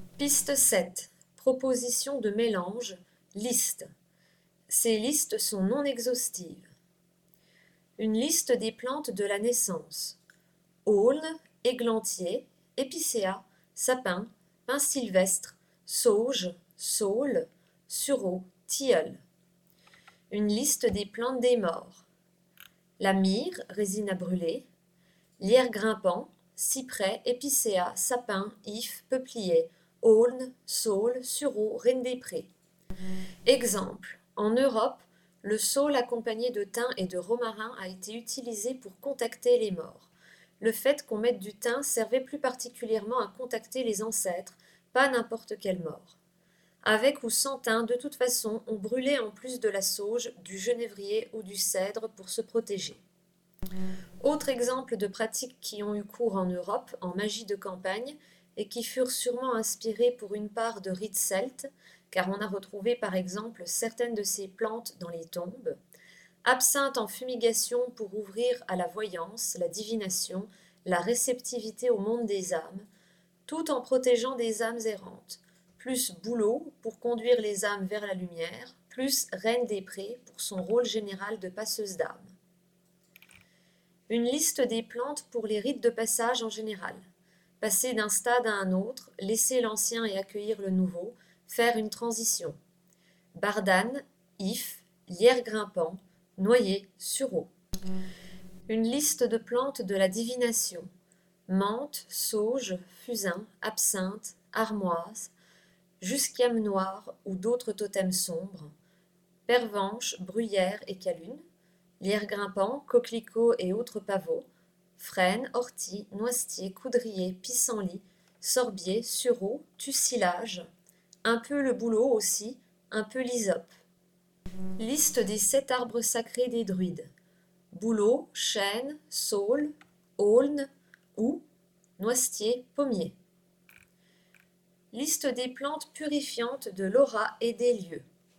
Piste 7. Proposition de mélange. Liste. Ces listes sont non exhaustives. Une liste des plantes de la naissance. Aulne, églantier, épicéa, sapin, pin sylvestre, sauge, saule, sureau, tilleul. Une liste des plantes des morts. La myrrhe, résine à brûler, lierre grimpant, cyprès, épicéa, sapin, if, peuplier, aulne, saule, sureau, reine des prés. Exemple. En Europe, le saule accompagné de thym et de romarin a été utilisé pour contacter les morts. Le fait qu'on mette du thym servait plus particulièrement à contacter les ancêtres, pas n'importe quelle mort. Avec ou sans thym, de toute façon, on brûlait en plus de la sauge, du genévrier ou du cèdre pour se protéger. Autre exemple de pratiques qui ont eu cours en Europe, en magie de campagne, et qui furent sûrement inspirées pour une part de rites celtes, car on a retrouvé par exemple certaines de ces plantes dans les tombes. Absinthe en fumigation pour ouvrir à la voyance, la divination, la réceptivité au monde des âmes, tout en protégeant des âmes errantes. Plus bouleau pour conduire les âmes vers la lumière, plus reine des prés pour son rôle général de passeuse d'âmes. Une liste des plantes pour les rites de passage en général. Passer d'un stade à un autre, laisser l'ancien et accueillir le nouveau, faire une transition. Bardane, if, lierre grimpant, noyer, sureau. Une liste de plantes de la divination. Menthe, sauge, fusain, absinthe, armoise, jusquiame noir ou d'autres totems sombres, pervenche, bruyère et calune, lierre grimpant, coquelicot et autres pavots, frêne, ortie, noisetier, coudrier, pissenlit, sorbier, sureau, tussilage, un peu le bouleau aussi, un peu l'hysope. Liste des 7 arbres sacrés des druides. Bouleau, chêne, saule, aulne, houx, noisetier, pommier. Liste des plantes purifiantes de l'aura et des lieux.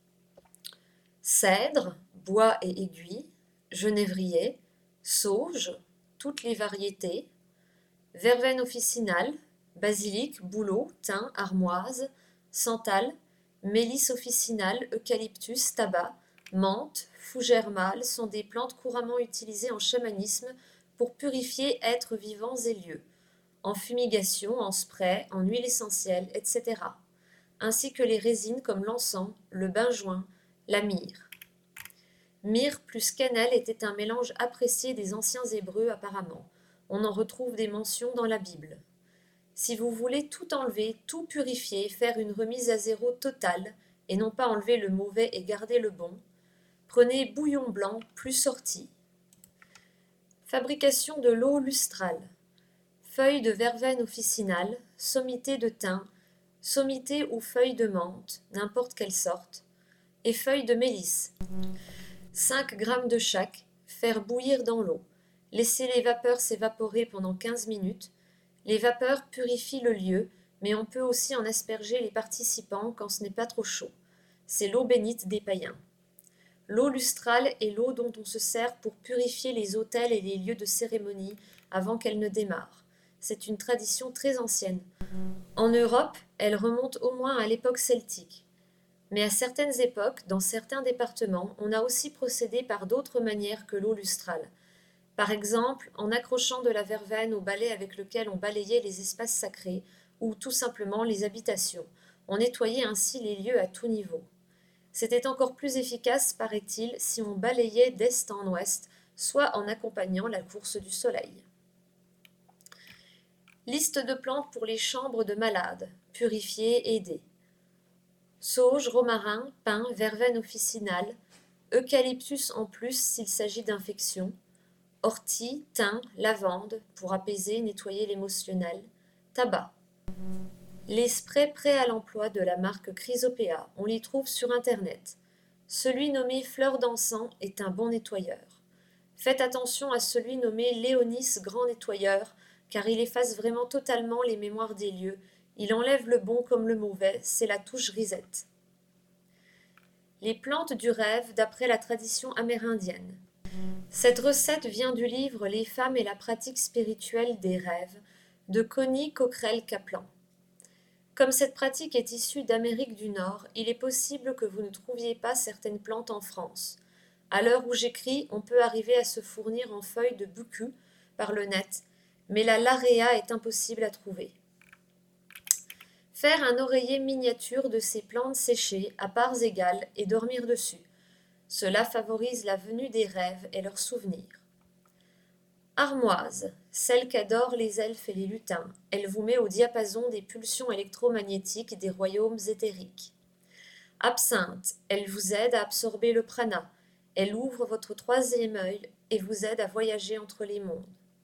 Cèdre, bois et aiguille, genévrier, sauge, toutes les variétés, verveine officinale, basilic, bouleau, thym, armoise, santal, mélisse officinale, eucalyptus, tabac, menthe, fougère mâle sont des plantes couramment utilisées en chamanisme pour purifier êtres vivants et lieux, en fumigation, en spray, en huile essentielle, etc., ainsi que les résines comme l'encens, le benjoin, la myrrhe. Myrrhe plus cannelle était un mélange apprécié des anciens Hébreux apparemment. On en retrouve des mentions dans la Bible. Si vous voulez tout enlever, tout purifier, faire une remise à zéro totale, et non pas enlever le mauvais et garder le bon, prenez bouillon blanc plus sorti. Fabrication de l'eau lustrale. Feuilles de verveine officinale, sommité de thym, sommité ou feuilles de menthe, n'importe quelle sorte, et feuilles de mélisse. 5 g de chaque, faire bouillir dans l'eau. Laisser les vapeurs s'évaporer pendant 15 minutes. Les vapeurs purifient le lieu, mais on peut aussi en asperger les participants quand ce n'est pas trop chaud. C'est l'eau bénite des païens. L'eau lustrale est l'eau dont on se sert pour purifier les autels et les lieux de cérémonie avant qu'elle ne démarre. C'est une tradition très ancienne. En Europe, elle remonte au moins à l'époque celtique. Mais à certaines époques, dans certains départements, on a aussi procédé par d'autres manières que l'eau lustrale. Par exemple, en accrochant de la verveine au balai avec lequel on balayait les espaces sacrés, ou tout simplement les habitations. On nettoyait ainsi les lieux à tout niveau. C'était encore plus efficace, paraît-il, si on balayait d'est en ouest, soit en accompagnant la course du soleil. Liste de plantes pour les chambres de malades, purifier et aider. Sauge, romarin, pin, verveine officinale, eucalyptus en plus s'il s'agit d'infections, ortie, thym, lavande pour apaiser, nettoyer l'émotionnel, tabac. Les sprays prêts à l'emploi de la marque Chrysopea, on les trouve sur internet. Celui nommé fleur d'encens est un bon nettoyeur. Faites attention à celui nommé Léonis grand nettoyeur, car il efface vraiment totalement les mémoires des lieux. Il enlève le bon comme le mauvais, c'est la touche risette. Les plantes du rêve d'après la tradition amérindienne. Cette recette vient du livre Les femmes et la pratique spirituelle des rêves de Connie Cockrell Kaplan. Comme cette pratique est issue d'Amérique du Nord, il est possible que vous ne trouviez pas certaines plantes en France. À l'heure où j'écris, on peut arriver à se fournir en feuilles de bucu par le net, mais la laréa est impossible à trouver. Faire un oreiller miniature de ces plantes séchées à parts égales et dormir dessus. Cela favorise la venue des rêves et leurs souvenirs. Armoise, celle qu'adorent les elfes et les lutins, elle vous met au diapason des pulsions électromagnétiques des royaumes éthériques. Absinthe, elle vous aide à absorber le prana, elle ouvre votre troisième œil et vous aide à voyager entre les mondes.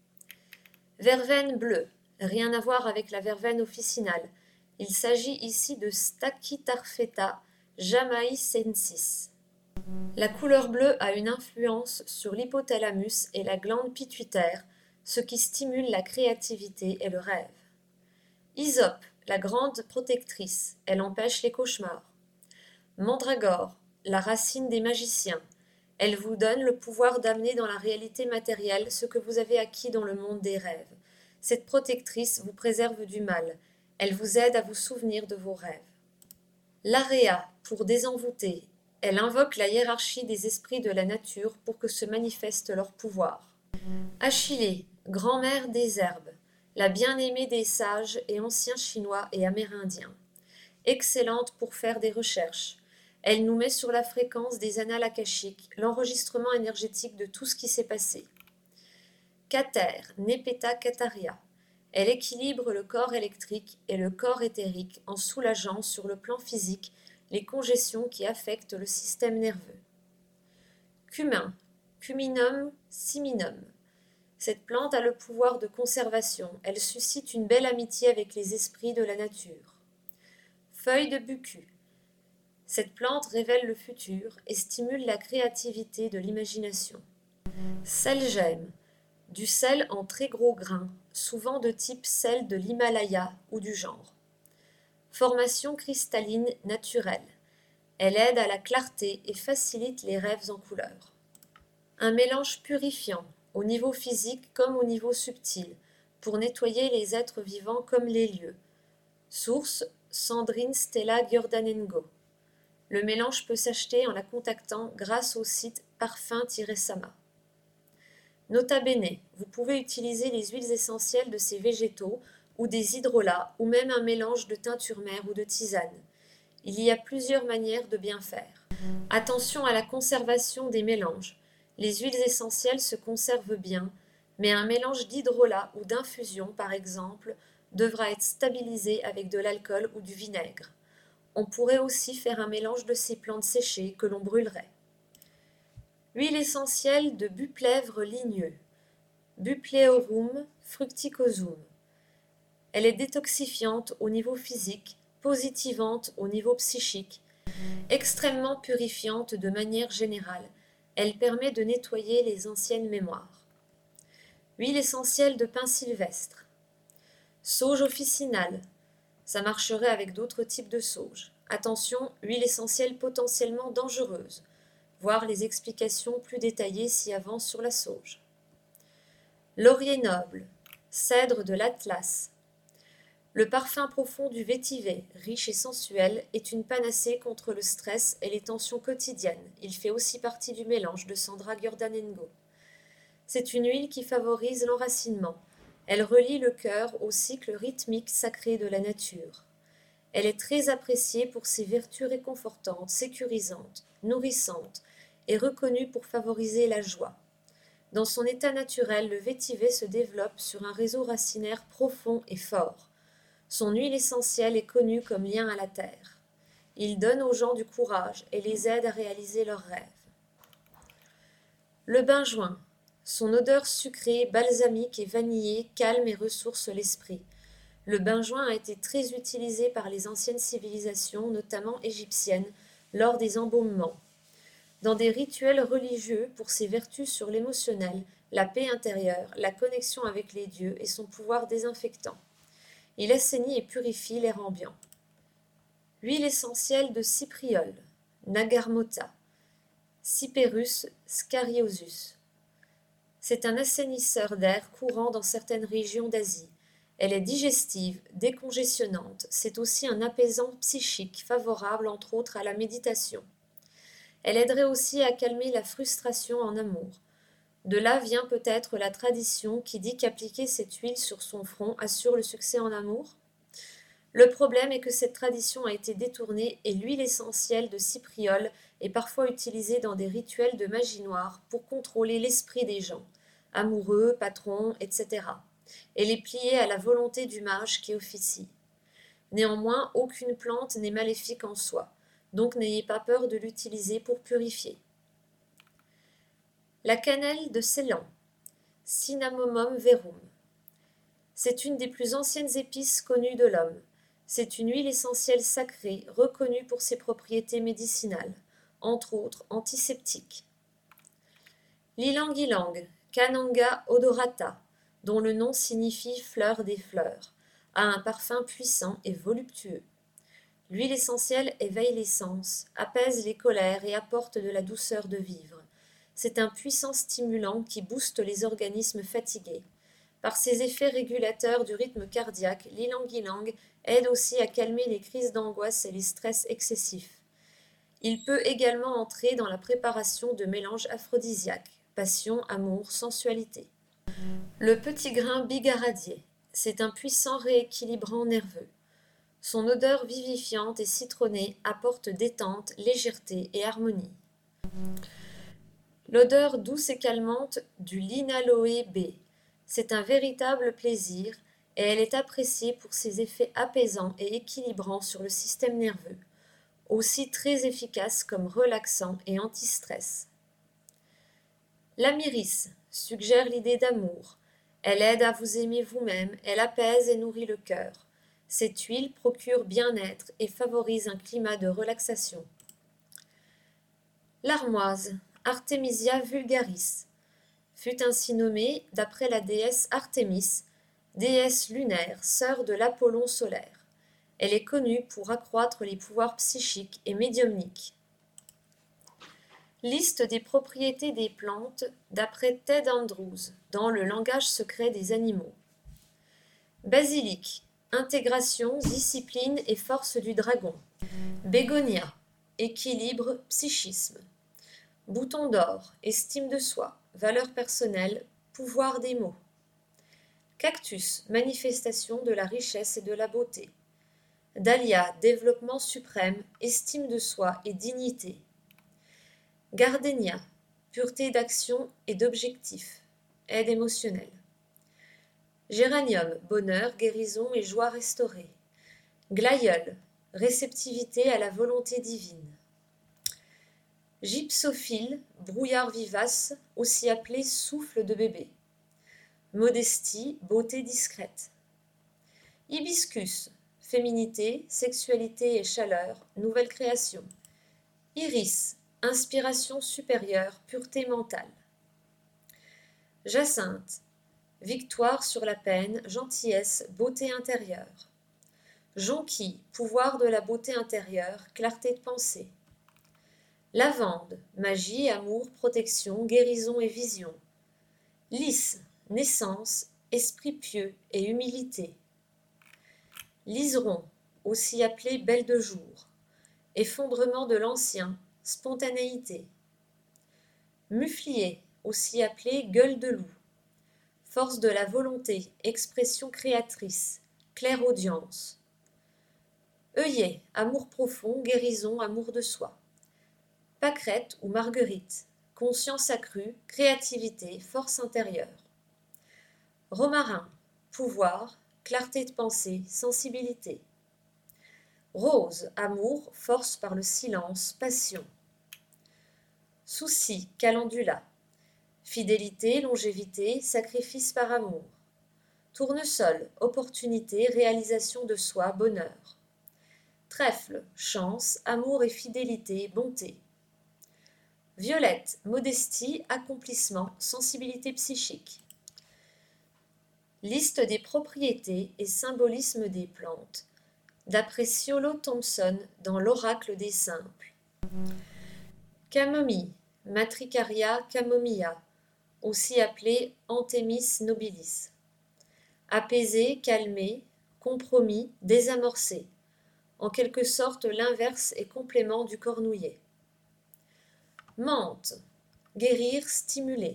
Verveine bleue, rien à voir avec la verveine officinale, il s'agit ici de Stachytarfeta jamaicensis. La couleur bleue a une influence sur l'hypothalamus et la glande pituitaire, ce qui stimule la créativité et le rêve. Hysope, la grande protectrice, elle empêche les cauchemars. Mandragore, la racine des magiciens, elle vous donne le pouvoir d'amener dans la réalité matérielle ce que vous avez acquis dans le monde des rêves. Cette protectrice vous préserve du mal, elle vous aide à vous souvenir de vos rêves. L'area, pour désenvoûter, elle invoque la hiérarchie des esprits de la nature pour que se manifeste leur pouvoir. Achillée, grand-mère des herbes, la bien-aimée des sages et anciens chinois et amérindiens. Excellente pour faire des recherches. Elle nous met sur la fréquence des annales akashiques, l'enregistrement énergétique de tout ce qui s'est passé. Cater, Nepeta Cataria. Elle équilibre le corps électrique et le corps éthérique en soulageant sur le plan physique les congestions qui affectent le système nerveux. Cumin, Cuminum siminum. Cette plante a le pouvoir de conservation, elle suscite une belle amitié avec les esprits de la nature. Feuille de bucu. Cette plante révèle le futur et stimule la créativité de l'imagination. Sel-gemme, du sel en très gros grains, souvent de type sel de l'Himalaya ou du genre. Formation cristalline naturelle. Elle aide à la clarté et facilite les rêves en couleur. Un mélange purifiant, au niveau physique comme au niveau subtil, pour nettoyer les êtres vivants comme les lieux. Source Sandrine Stella Giordanengo. Le mélange peut s'acheter en la contactant grâce au site parfum-sama. Nota bene, vous pouvez utiliser les huiles essentielles de ces végétaux ou des hydrolats ou même un mélange de teinture mère ou de tisane. Il y a plusieurs manières de bien faire. Attention à la conservation des mélanges. Les huiles essentielles se conservent bien, mais un mélange d'hydrolat ou d'infusion, par exemple, devra être stabilisé avec de l'alcool ou du vinaigre. On pourrait aussi faire un mélange de ces plantes séchées que l'on brûlerait. Huile essentielle de buplèvre ligneux, Bupleorum fructicosum. Elle est détoxifiante au niveau physique, positivante au niveau psychique, extrêmement purifiante de manière générale. Elle permet de nettoyer les anciennes mémoires. Huile essentielle de pin sylvestre. Sauge officinale. Ça marcherait avec d'autres types de sauge. Attention, huile essentielle potentiellement dangereuse. Voir les explications plus détaillées ci-avant sur la sauge. Laurier noble. Cèdre de l'Atlas. Le parfum profond du vétiver, riche et sensuel, est une panacée contre le stress et les tensions quotidiennes. Il fait aussi partie du mélange de Sandra Giordanengo. C'est une huile qui favorise l'enracinement. Elle relie le cœur au cycle rythmique sacré de la nature. Elle est très appréciée pour ses vertus réconfortantes, sécurisantes, nourrissantes et reconnue pour favoriser la joie. Dans son état naturel, le vétiver se développe sur un réseau racinaire profond et fort. Son huile essentielle est connue comme lien à la terre. Il donne aux gens du courage et les aide à réaliser leurs rêves. Le benjoin. Son odeur sucrée, balsamique et vanillée calme et ressource l'esprit. Le benjoin a été très utilisé par les anciennes civilisations, notamment égyptiennes, lors des embaumements. Dans des rituels religieux pour ses vertus sur l'émotionnel, la paix intérieure, la connexion avec les dieux et son pouvoir désinfectant. Il assainit et purifie l'air ambiant. Huile essentielle de cypriole, Nagarmota, Cyperus scariosus. C'est un assainisseur d'air courant dans certaines régions d'Asie. Elle est digestive, décongestionnante, c'est aussi un apaisant psychique favorable entre autres à la méditation. Elle aiderait aussi à calmer la frustration en amour. De là vient peut-être la tradition qui dit qu'appliquer cette huile sur son front assure le succès en amour. Le problème est que cette tradition a été détournée et l'huile essentielle de cypriole est parfois utilisée dans des rituels de magie noire pour contrôler l'esprit des gens, amoureux, patrons, etc., et les plier à la volonté du mage qui officie. Néanmoins, aucune plante n'est maléfique en soi, donc n'ayez pas peur de l'utiliser pour purifier. La cannelle de Ceylan, Cinnamomum verum. C'est une des plus anciennes épices connues de l'homme. C'est une huile essentielle sacrée reconnue pour ses propriétés médicinales, entre autres antiseptiques. L'ylang-ylang, Cananga odorata, dont le nom signifie fleur des fleurs, a un parfum puissant et voluptueux. L'huile essentielle éveille les sens, apaise les colères et apporte de la douceur de vivre. C'est un puissant stimulant qui booste les organismes fatigués. Par ses effets régulateurs du rythme cardiaque, l'ylang-ylang aide aussi à calmer les crises d'angoisse et les stress excessifs. Il peut également entrer dans la préparation de mélanges aphrodisiaques, passion, amour, sensualité. Le petit grain bigaradier, c'est un puissant rééquilibrant nerveux. Son odeur vivifiante et citronnée apporte détente, légèreté et harmonie. L'odeur douce et calmante du linaloé B, c'est un véritable plaisir et elle est appréciée pour ses effets apaisants et équilibrants sur le système nerveux, aussi très efficace comme relaxant et anti-stress. L'amyris suggère l'idée d'amour. Elle aide à vous aimer vous-même, elle apaise et nourrit le cœur. Cette huile procure bien-être et favorise un climat de relaxation. L'armoise, Artemisia vulgaris, fut ainsi nommée d'après la déesse Artémis, déesse lunaire, sœur de l'Apollon solaire. Elle est connue pour accroître les pouvoirs psychiques et médiumniques. Liste des propriétés des plantes d'après Ted Andrews dans le langage secret des animaux. Basilic, intégration, discipline et force du dragon. Bégonia, équilibre, psychisme. Bouton d'or, estime de soi, valeur personnelle, pouvoir des mots. Cactus, manifestation de la richesse et de la beauté. Dahlia, développement suprême, estime de soi et dignité. Gardénia, pureté d'action et d'objectif, aide émotionnelle. Géranium, bonheur, guérison et joie restaurée. Glaïeul, réceptivité à la volonté divine. Gypsophile, brouillard vivace, aussi appelé souffle de bébé. Modestie, beauté discrète. Hibiscus, féminité, sexualité et chaleur, nouvelle création. Iris, inspiration supérieure, pureté mentale. Jacinthe, victoire sur la peine, gentillesse, beauté intérieure. Jonquille, pouvoir de la beauté intérieure, clarté de pensée. Lavande, magie, amour, protection, guérison et vision. Lys, naissance, esprit pieux et humilité. Liseron, aussi appelé belle de jour, effondrement de l'ancien, spontanéité. Muflier, aussi appelé gueule de loup, force de la volonté, expression créatrice, clairaudience. Œillet, amour profond, guérison, amour de soi. Pâquerette ou marguerite, conscience accrue, créativité, force intérieure. Romarin, pouvoir, clarté de pensée, sensibilité. Rose, amour, force par le silence, passion. Souci, calendula, fidélité, longévité, sacrifice par amour. Tournesol, opportunité, réalisation de soi, bonheur. Trèfle, chance, amour et fidélité, bonté. Violette, modestie, accomplissement, sensibilité psychique. Liste des propriétés et symbolismes des plantes, d'après Ciolo Thompson dans l'Oracle des simples. Camomille, Matricaria camomilla, aussi appelée Anthemis nobilis. Apaiser, calmer, compromis, désamorcer. En quelque sorte l'inverse et complément du cornouiller. Menthe, guérir, stimuler.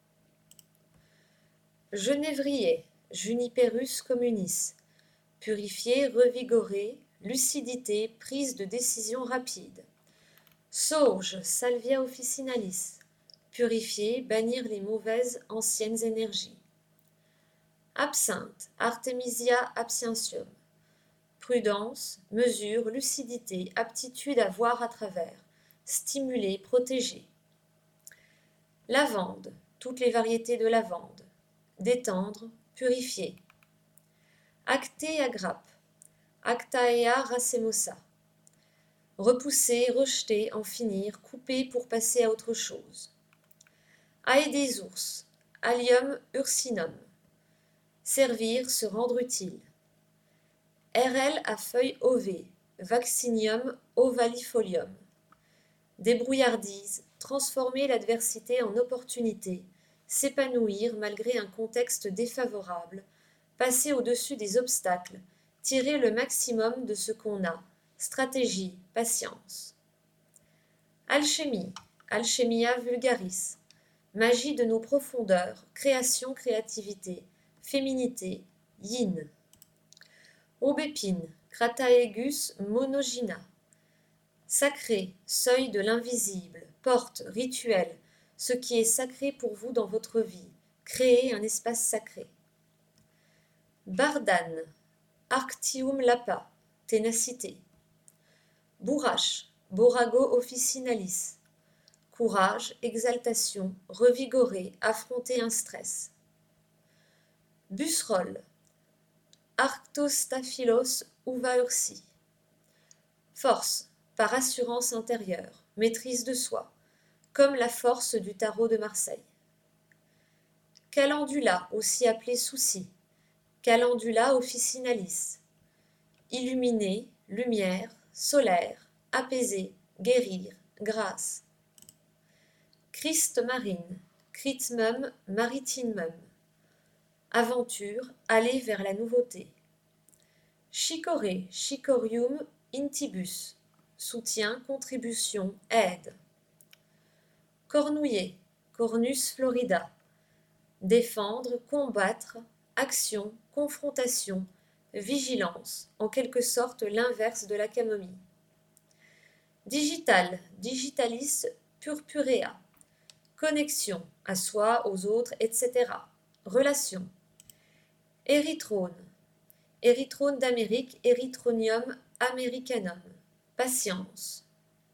Genévrier, Juniperus communis, purifier, revigorer, lucidité, prise de décision rapide. Sauge, Salvia officinalis, purifier, bannir les mauvaises anciennes énergies. Absinthe, Artemisia absinthium, prudence, mesure, lucidité, aptitude à voir à travers, stimuler, protéger. Lavande, toutes les variétés de lavande, détendre, purifier. Acté à grappe, Actaea racemosa, repousser, rejeter, en finir, couper pour passer à autre chose. Aedes ours, Allium ursinum, servir, se rendre utile. RL à feuilles ovées, Vaccinium ovalifolium, débrouillardise, transformer l'adversité en opportunité, s'épanouir malgré un contexte défavorable, passer au-dessus des obstacles, tirer le maximum de ce qu'on a, stratégie, patience. Alchimie, Alchemia vulgaris, magie de nos profondeurs, création, créativité, féminité, yin. Aubépine, Crataegus monogyna, sacré, seuil de l'invisible, porte, rituel, ce qui est sacré pour vous dans votre vie, créer un espace sacré. Bardane, Arctium lapa, ténacité. Bourrache, Borago officinalis, courage, exaltation, revigorer, affronter un stress. Busserole, Arctostaphylos uvaursi, force, par assurance intérieure, maîtrise de soi, comme la force du tarot de Marseille. Calendula, aussi appelé souci, Calendula officinalis, illuminer, lumière, solaire, apaiser, guérir, grâce. Christ marine, Critmum maritimum, aventure, aller vers la nouveauté. Chicorée, Chicorium intibus, soutien, contribution, aide. Cornouiller, Cornus florida, défendre, combattre, action, confrontation, vigilance, en quelque sorte l'inverse de la camomille. Digital, Digitalis purpurea, connexion, à soi, aux autres, etc. Relation. Érythrone, Érythrone d'Amérique, Erythronium americanum, patience.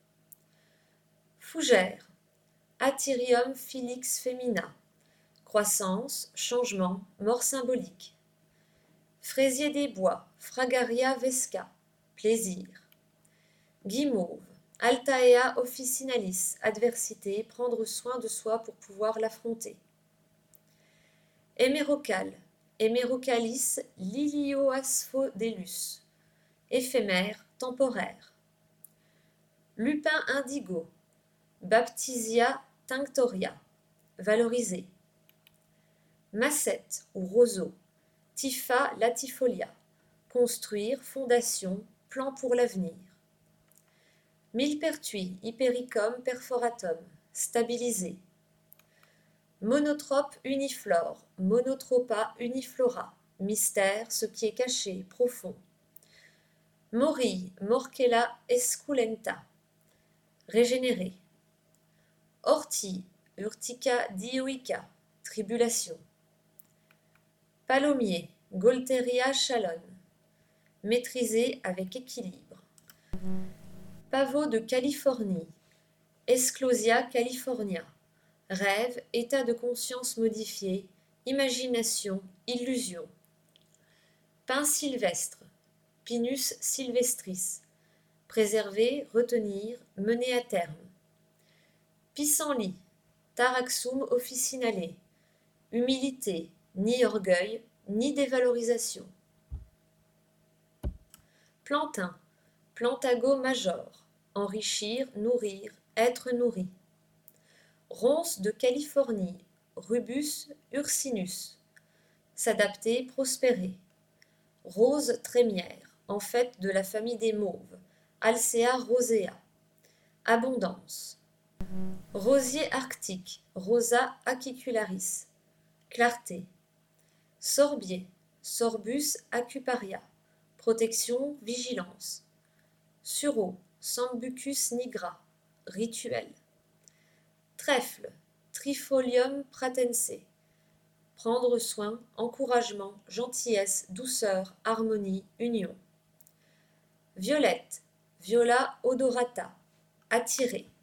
Fougère, Atyrium filix femina, croissance, changement, mort symbolique. Fraisier des bois, Fragaria vesca, plaisir. Guimauve, Altaea officinalis, adversité, prendre soin de soi pour pouvoir l'affronter. Hémérocal, Hémérocalis lilioasphodelus, éphémère, temporaire. Lupin indigo, Baptisia tinctoria, valorisé. Massette ou roseau, Typha latifolia, construire, fondation, plan pour l'avenir. Millepertuis, Hypericum perforatum, stabilisé. Monotrope uniflore, Monotropa uniflora, mystère, ce qui est caché, profond. Morille, Morchella esculenta, régénérer. Ortie, Urtica dioica, tribulation. Palomier, Golteria chalone, maîtriser avec équilibre. Pavot de Californie, Esclosia california, rêve, état de conscience modifié, imagination, illusion. Pin sylvestre, Pinus sylvestris, préserver, retenir, mener à terme. Pissenlit, Taraxum officinale, humilité, ni orgueil, ni dévalorisation. Plantain, Plantago major, enrichir, nourrir, être nourri. Ronce de Californie, Rubus ursinus, s'adapter, prospérer. Rose trémière, en fait de la famille des mauves, Alcea rosea. Abondance. Rosier arctique, Rosa acicularis. Clarté. Sorbier, Sorbus acuparia. Protection, vigilance. Sureau, Sambucus nigra. Rituel. Trèfle, Trifolium pratense. Prendre soin, encouragement, gentillesse, douceur, harmonie, union. Violette, Viola odorata. Attirer.